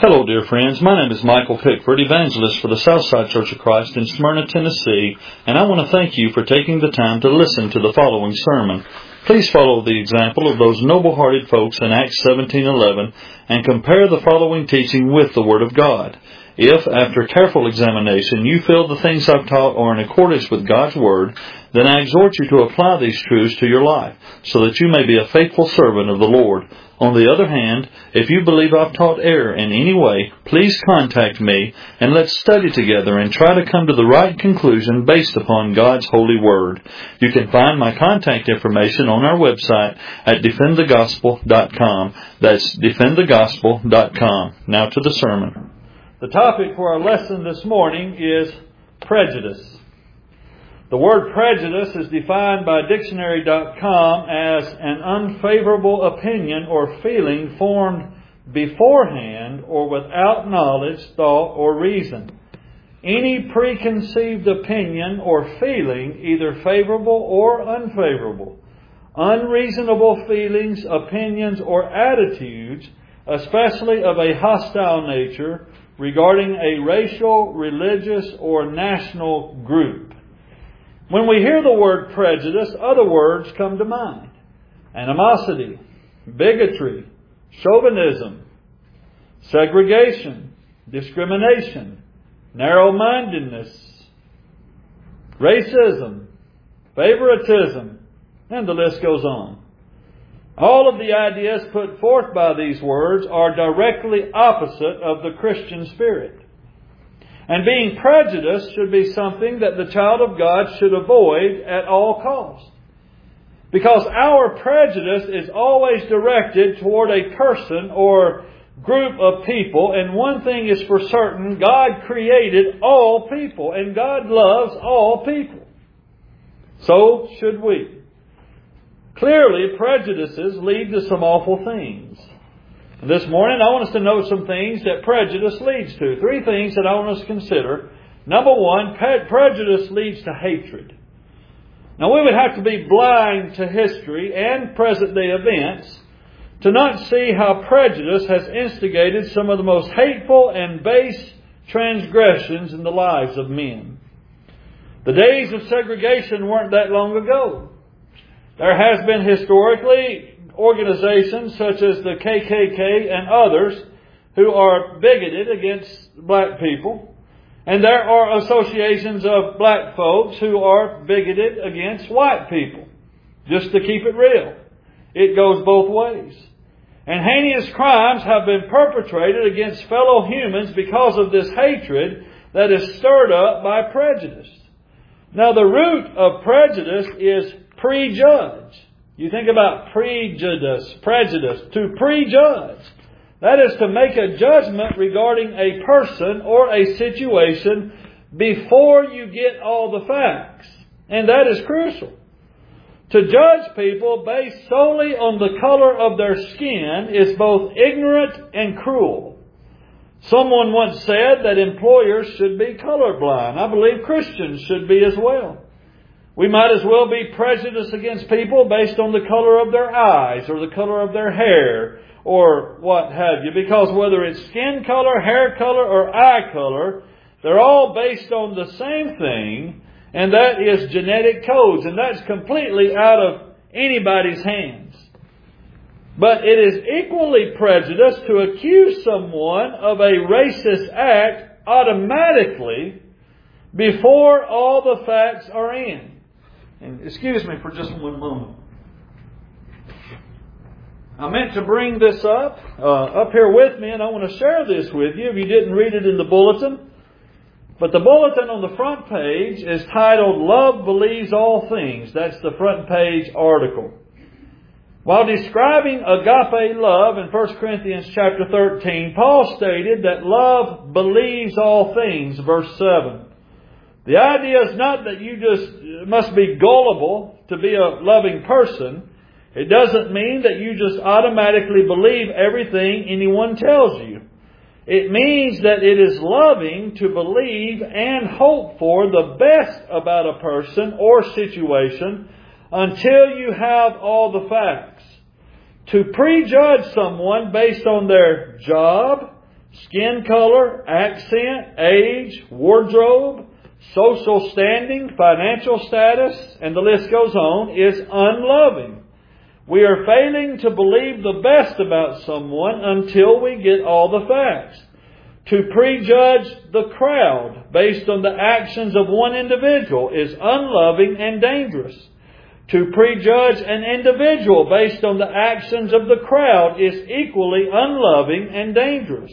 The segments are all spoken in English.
Hello, dear friends. My name is Michael Pickford, evangelist for the Southside Church of Christ in Smyrna, Tennessee, and I want to thank you for taking the time to listen to the following sermon. Please follow the example of those noble-hearted folks in Acts 17:11 and compare the following teaching with the Word of God. If, after careful examination, you feel the things I've taught are in accordance with God's Word, then I exhort you to apply these truths to your life, so that you may be a faithful servant of the Lord. On the other hand, if you believe I've taught error in any way, please contact me, and let's study together and try to come to the right conclusion based upon God's holy Word. You can find my contact information on our website at defendthegospel.com. That's defendthegospel.com. Now to the sermon. The topic for our lesson this morning is prejudice. The word prejudice is defined by dictionary.com as an unfavorable opinion or feeling formed beforehand or without knowledge, thought, or reason. Any preconceived opinion or feeling, either favorable or unfavorable. Unreasonable feelings, opinions, or attitudes, especially of a hostile nature, regarding a racial, religious, or national group. When we hear the word prejudice, other words come to mind. Animosity, bigotry, chauvinism, segregation, discrimination, narrow-mindedness, racism, favoritism, and the list goes on. All of the ideas put forth by these words are directly opposite of the Christian spirit. And being prejudiced should be something that the child of God should avoid at all costs. Because our prejudice is always directed toward a person or group of people. And one thing is for certain, God created all people. And God loves all people. So should we. Clearly, prejudices lead to some awful things. This morning, I want us to know some things that prejudice leads to. 3 things that I want us to consider. Number 1, prejudice leads to hatred. Now, we would have to be blind to history and present-day events to not see how prejudice has instigated some of the most hateful and base transgressions in the lives of men. The days of segregation weren't that long ago. There has been historically organizations such as the KKK and others who are bigoted against black people. And there are associations of black folks who are bigoted against white people. Just to keep it real. It goes both ways. And heinous crimes have been perpetrated against fellow humans because of this hatred that is stirred up by prejudice. Now the root of prejudice is prejudge. You think about prejudice, to prejudge. That is to make a judgment regarding a person or a situation before you get all the facts. And that is crucial. To judge people based solely on the color of their skin is both ignorant and cruel. Someone once said that employers should be colorblind. I believe Christians should be as well. We might as well be prejudiced against people based on the color of their eyes or the color of their hair or what have you. Because whether it's skin color, hair color, or eye color, they're all based on the same thing, and that is genetic codes. And that's completely out of anybody's hands. But it is equally prejudiced to accuse someone of a racist act automatically before all the facts are in. And excuse me for just one moment. I meant to bring this up here with me, and I want to share this with you if you didn't read it in the bulletin. But the bulletin on the front page is titled, Love Believes All Things. That's the front page article. While describing agape love in 1 Corinthians chapter 13, Paul stated that love believes all things, verse 7. The idea is not that you just must be gullible to be a loving person. It doesn't mean that you just automatically believe everything anyone tells you. It means that it is loving to believe and hope for the best about a person or situation until you have all the facts. To prejudge someone based on their job, skin color, accent, age, wardrobe, social standing, financial status, and the list goes on, is unloving. We are failing to believe the best about someone until we get all the facts. To prejudge the crowd based on the actions of one individual is unloving and dangerous. To prejudge an individual based on the actions of the crowd is equally unloving and dangerous.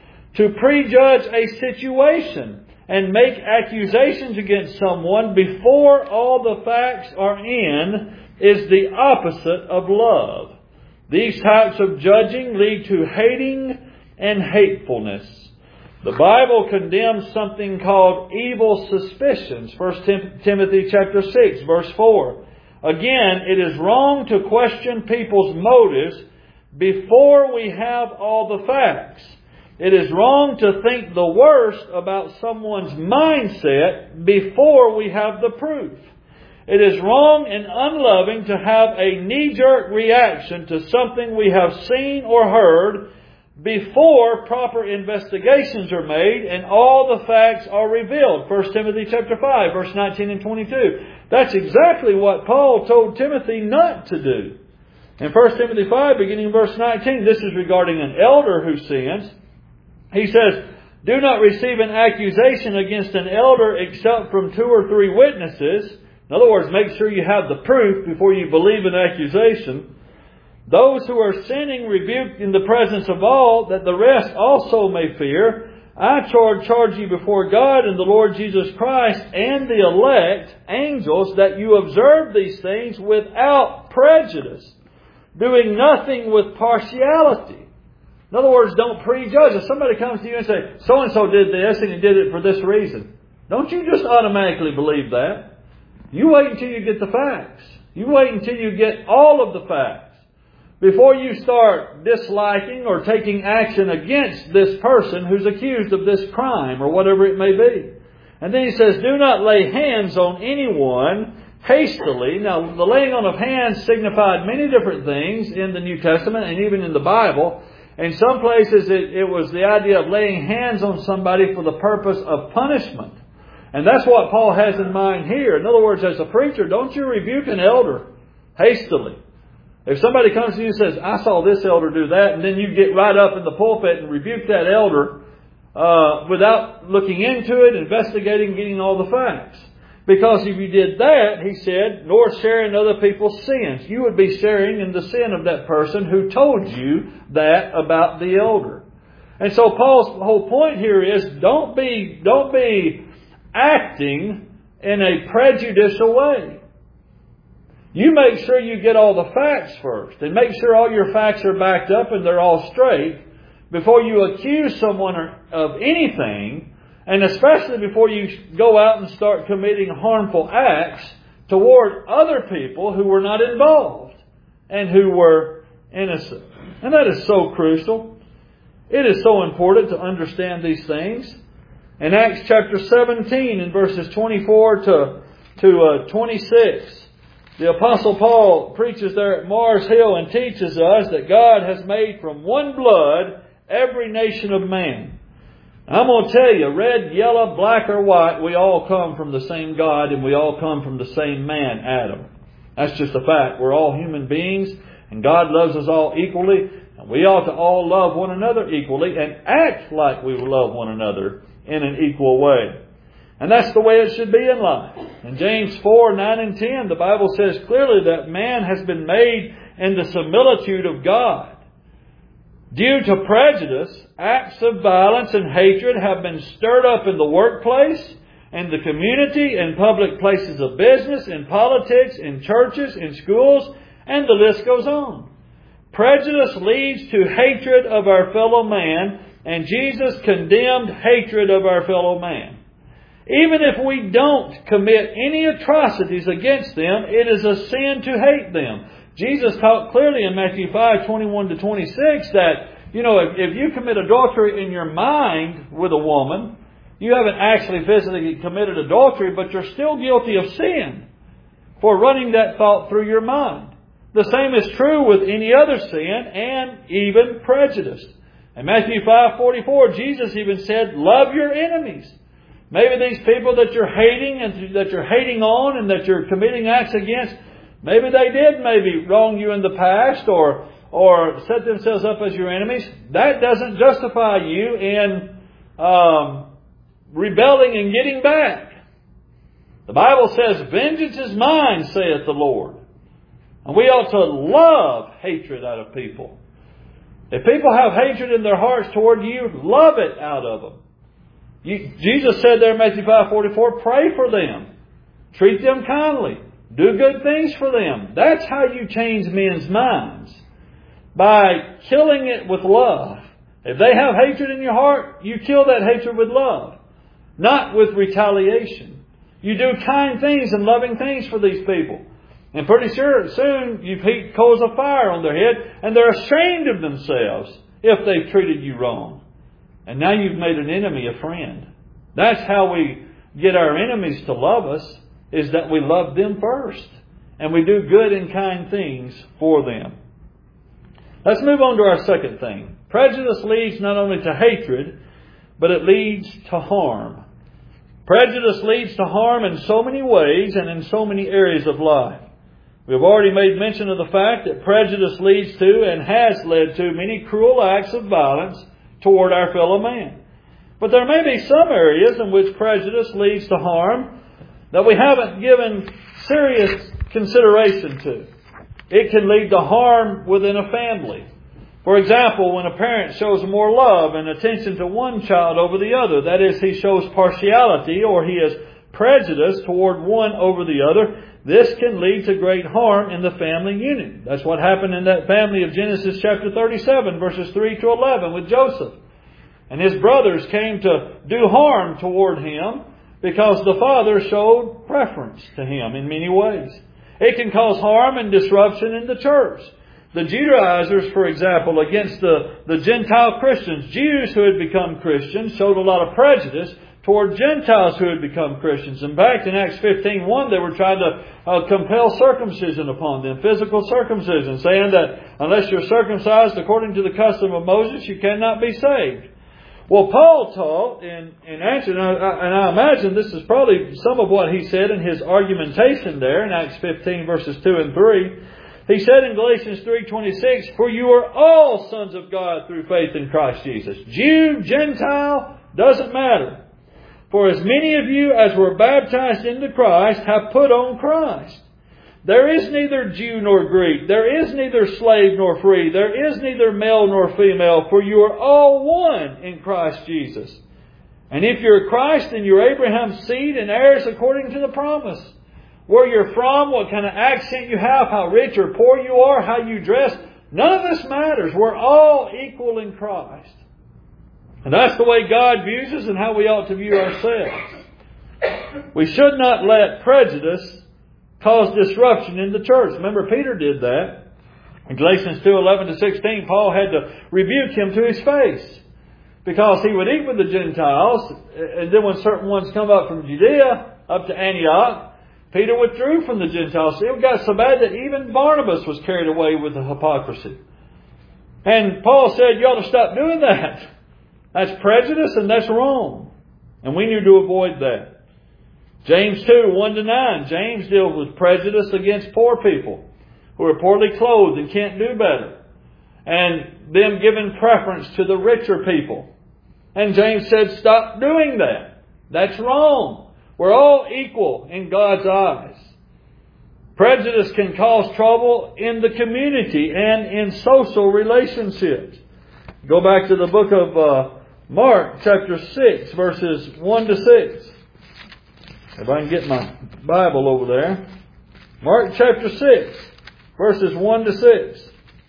To prejudge a situation and make accusations against someone before all the facts are in is the opposite of love. These types of judging lead to hating and hatefulness. The Bible condemns something called evil suspicions. 1 Timothy chapter 6, verse 4. Again, it is wrong to question people's motives before we have all the facts. It is wrong to think the worst about someone's mindset before we have the proof. It is wrong and unloving to have a knee-jerk reaction to something we have seen or heard before proper investigations are made and all the facts are revealed. 1 Timothy chapter 5, verse 19 and 22. That's exactly what Paul told Timothy not to do. In 1 Timothy 5, beginning in verse 19, this is regarding an elder who sins. He says, "Do not receive an accusation against an elder except from 2 or 3 witnesses." In other words, make sure you have the proof before you believe an accusation. "Those who are sinning rebuke in the presence of all, that the rest also may fear. I charge you before God and the Lord Jesus Christ and the elect angels that you observe these things without prejudice, doing nothing with partiality." In other words, don't prejudge. If somebody comes to you and says, so-and-so did this and he did it for this reason, don't you just automatically believe that. You wait until you get the facts. You wait until you get all of the facts before you start disliking or taking action against this person who's accused of this crime or whatever it may be. And then he says, "Do not lay hands on anyone hastily." Now, the laying on of hands signified many different things in the New Testament and even in the Bible. In some places, it was the idea of laying hands on somebody for the purpose of punishment. And that's what Paul has in mind here. In other words, as a preacher, don't you rebuke an elder hastily. If somebody comes to you and says, "I saw this elder do that," and then you get right up in the pulpit and rebuke that elder without looking into it, investigating, getting all the facts. Because if you did that, he said, nor sharing other people's sins. You would be sharing in the sin of that person who told you that about the elder. And so Paul's whole point here is don't be acting in a prejudicial way. You make sure you get all the facts first and make sure all your facts are backed up and they're all straight before you accuse someone of anything, and especially before you go out and start committing harmful acts toward other people who were not involved and who were innocent. And that is so crucial. It is so important to understand these things. In Acts chapter 17, in verses 24 to 26, the Apostle Paul preaches there at Mars Hill and teaches us that God has made from one blood every nation of man. I'm going to tell you, red, yellow, black, or white, we all come from the same God and we all come from the same man, Adam. That's just a fact. We're all human beings and God loves us all equally, and we ought to all love one another equally and act like we love one another in an equal way. And that's the way it should be in life. In James 4, 9 and 10, the Bible says clearly that man has been made in the similitude of God. Due to prejudice, acts of violence and hatred have been stirred up in the workplace, in the community, in public places of business, in politics, in churches, in schools, and the list goes on. Prejudice leads to hatred of our fellow man, and Jesus condemned hatred of our fellow man. Even if we don't commit any atrocities against them, it is a sin to hate them. Jesus taught clearly in Matthew 5, 21 to 26 that, if you commit adultery in your mind with a woman, you haven't actually physically committed adultery, but you're still guilty of sin for running that thought through your mind. The same is true with any other sin and even prejudice. In Matthew 5:44, Jesus even said, love your enemies. Maybe these people that you're hating and that you're hating on and that you're committing acts against, maybe they did wrong you in the past or set themselves up as your enemies. That doesn't justify you in rebelling and getting back. The Bible says, vengeance is mine, saith the Lord. And we ought to love hatred out of people. If people have hatred in their hearts toward you, love it out of them. Jesus said there in Matthew 5:44, pray for them. Treat them kindly. Do good things for them. That's how you change men's minds. By killing it with love. If they have hatred in your heart, you kill that hatred with love. Not with retaliation. You do kind things and loving things for these people. And pretty sure soon you've heaped coals of fire on their head and they're ashamed of themselves if they've treated you wrong. And now you've made an enemy a friend. That's how we get our enemies to love us, is that we love them first. And we do good and kind things for them. Let's move on to our second thing. Prejudice leads not only to hatred, but it leads to harm. Prejudice leads to harm in so many ways and in so many areas of life. We've already made mention of the fact that prejudice leads to and has led to many cruel acts of violence toward our fellow man. But there may be some areas in which prejudice leads to harm that we haven't given serious consideration to. It can lead to harm within a family. For example, when a parent shows more love and attention to one child over the other, that is, he shows partiality or he is prejudiced toward one over the other, this can lead to great harm in the family unit. That's what happened in that family of Genesis chapter 37, verses 3 to 11 with Joseph. And his brothers came to do harm toward him because the father showed preference to him in many ways. It can cause harm and disruption in the church. The Judaizers, for example, against the Gentile Christians, Jews who had become Christians, showed a lot of prejudice toward Gentiles who had become Christians. In fact, in Acts 15:1, they were trying to compel circumcision upon them, physical circumcision, saying that unless you're circumcised according to the custom of Moses, you cannot be saved. Well, Paul taught in answer, and I imagine this is probably some of what he said in his argumentation there in Acts 15, verses 2 and 3. He said in Galatians 3:26, for you are all sons of God through faith in Christ Jesus. Jew, Gentile, doesn't matter. For as many of you as were baptized into Christ have put on Christ. There is neither Jew nor Greek. There is neither slave nor free. There is neither male nor female. For you are all one in Christ Jesus. And if you're Christ, then you're Abraham's seed and heirs according to the promise. Where you're from, what kind of accent you have, how rich or poor you are, how you dress, none of this matters. We're all equal in Christ. And that's the way God views us and how we ought to view ourselves. We should not let prejudice cause disruption in the church. Remember, Peter did that. In Galatians 2:11-16, Paul had to rebuke him to his face. Because he would eat with the Gentiles, and then when certain ones come up from Judea, up to Antioch, Peter withdrew from the Gentiles. It got so bad that even Barnabas was carried away with the hypocrisy. And Paul said, you ought to stop doing that. That's prejudice and that's wrong. And we need to avoid that. James 2:1-9. James deals with prejudice against poor people who are poorly clothed and can't do better. And them giving preference to the richer people. And James said, stop doing that. That's wrong. We're all equal in God's eyes. Prejudice can cause trouble in the community and in social relationships. Go back to the book of Mark chapter 6, verses 1-6. If I can get my Bible over there. Mark chapter 6, verses 1-6.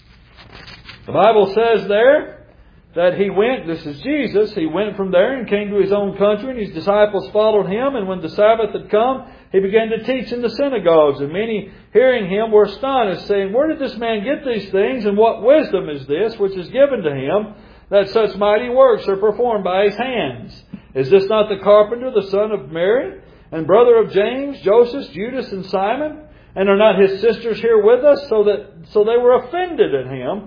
The Bible says there that he went, this is Jesus, he went from there and came to his own country, and his disciples followed him. And when the Sabbath had come, he began to teach in the synagogues. And many, hearing him, were astonished, saying, where did this man get these things? And what wisdom is this which is given to him, that such mighty works are performed by his hands? Is this not the carpenter, the son of Mary, and brother of James, Joseph, Judas, and Simon? And are not his sisters here with us? So they were offended at him.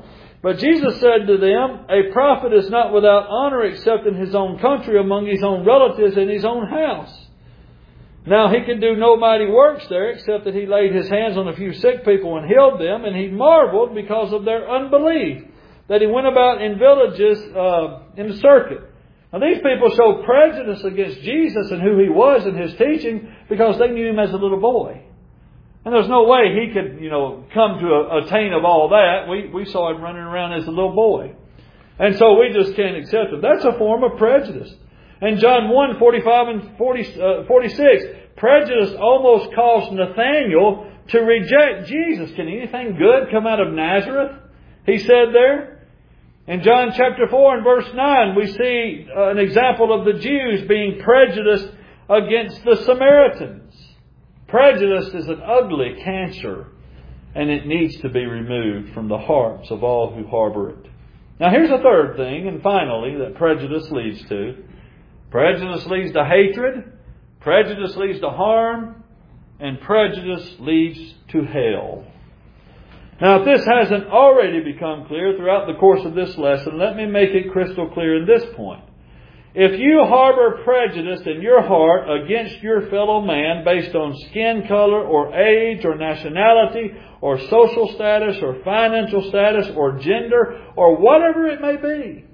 But Jesus said to them, a prophet is not without honor except in his own country, among his own relatives, in his own house. Now he could do no mighty works there, except that he laid his hands on a few sick people and healed them, and he marveled because of their unbelief, that he went about in villages in the circuit. Now these people showed prejudice against Jesus and who he was and his teaching because they knew him as a little boy. And there's no way he could, come to attain of all that. We saw him running around as a little boy. And so we just can't accept it. That's a form of prejudice. In John 1, 45 and 46, prejudice almost caused Nathanael to reject Jesus. Can anything good come out of Nazareth? He said there. In John chapter 4 and verse 9, we see an example of the Jews being prejudiced against the Samaritans. Prejudice is an ugly cancer, and it needs to be removed from the hearts of all who harbor it. Now here's a third thing, and finally, that prejudice leads to. Prejudice leads to hatred, prejudice leads to harm, and prejudice leads to hell. Now, if this hasn't already become clear throughout the course of this lesson, let me make it crystal clear in this point. If you harbor prejudice in your heart against your fellow man based on skin color or age or nationality or social status or financial status or gender or whatever it may be,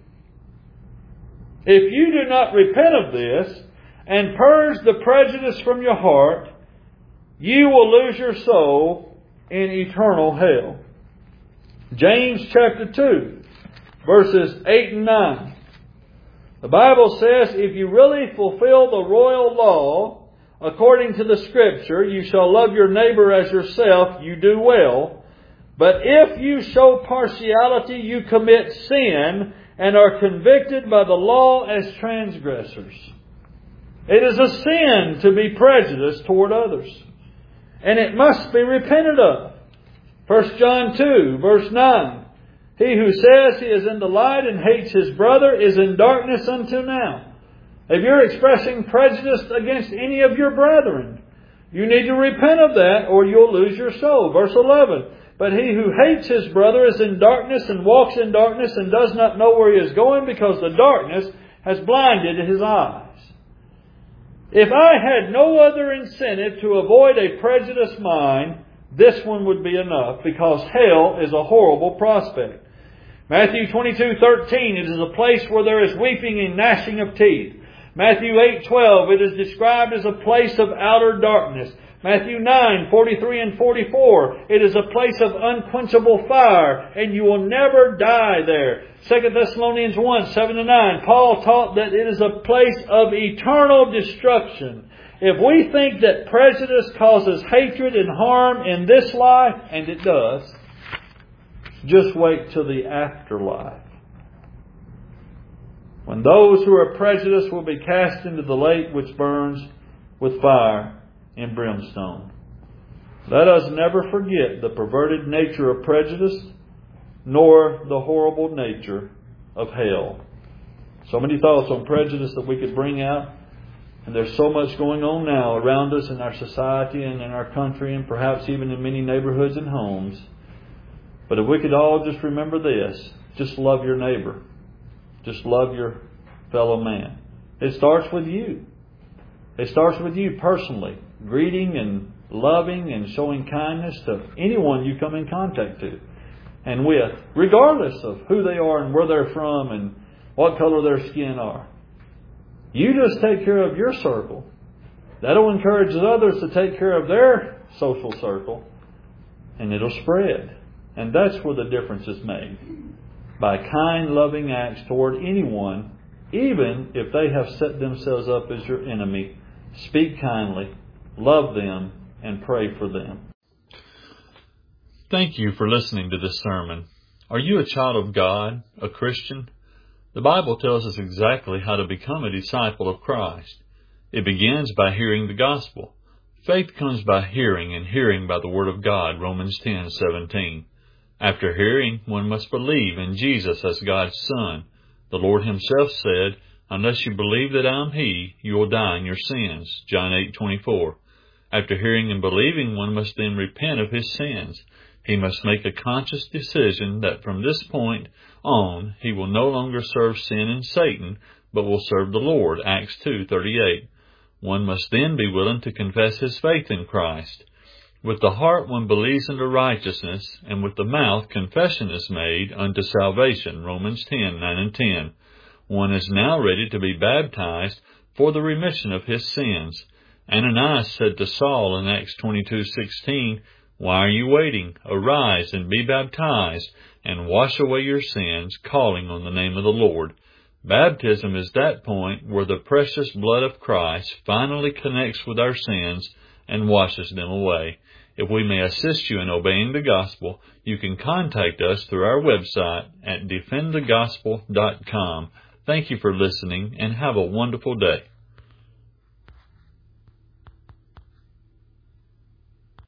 if you do not repent of this and purge the prejudice from your heart, you will lose your soul in eternal hell. James chapter 2, verses 8 and 9. The Bible says, if you really fulfill the royal law, according to the Scripture, you shall love your neighbor as yourself, you do well. But if you show partiality, you commit sin and are convicted by the law as transgressors. It is a sin to be prejudiced toward others. And it must be repented of. 1 John 2, verse 9. He who says he is in the light and hates his brother is in darkness until now. If you're expressing prejudice against any of your brethren, you need to repent of that or you'll lose your soul. Verse 11. But he who hates his brother is in darkness and walks in darkness and does not know where he is going because the darkness has blinded his eyes. If I had no other incentive to avoid a prejudiced mind, this one would be enough because hell is a horrible prospect. Matthew 22:13, it is a place where there is weeping and gnashing of teeth. Matthew 8:12, it is described as a place of outer darkness. Matthew 9:43 and 44, it is a place of unquenchable fire, and you will never die there. 2 Thessalonians 1:7 and 9, Paul taught that it is a place of eternal destruction. If we think that prejudice causes hatred and harm in this life, and it does, just wait till the afterlife, when those who are prejudiced will be cast into the lake which burns with fire and brimstone. Let us never forget the perverted nature of prejudice, nor the horrible nature of hell. So many thoughts on prejudice that we could bring out. And there's so much going on now around us in our society and in our country and perhaps even in many neighborhoods and homes. But if we could all just remember this, just love your neighbor. Just love your fellow man. It starts with you. It starts with you personally. Greeting and loving and showing kindness to anyone you come in contact to and with, regardless of who they are and where they're from and what color their skin are. You just take care of your circle. That'll encourage others to take care of their social circle, and it'll spread. And that's where the difference is made. By kind, loving acts toward anyone, even if they have set themselves up as your enemy. Speak kindly, love them, and pray for them. Thank you for listening to this sermon. Are you a child of God, a Christian? The Bible tells us exactly how to become a disciple of Christ. It begins by hearing the gospel. Faith comes by hearing, and hearing by the Word of God, Romans 10:17. After hearing, one must believe in Jesus as God's Son. The Lord Himself said, "Unless you believe that I am He, you will die in your sins," John 8:24. After hearing and believing, one must then repent of his sins. He must make a conscious decision that from this point on he will no longer serve sin and Satan, but will serve the Lord, Acts 2:38. One must then be willing to confess his faith in Christ. With the heart one believes unto righteousness, and with the mouth confession is made unto salvation, Romans 10:9 and 10. One is now ready to be baptized for the remission of his sins. Ananias said to Saul in Acts 22:16, "Why are you waiting? Arise and be baptized, and wash away your sins, calling on the name of the Lord." Baptism is that point where the precious blood of Christ finally connects with our sins and washes them away. If we may assist you in obeying the gospel, you can contact us through our website at defendthegospel.com. Thank you for listening, and have a wonderful day.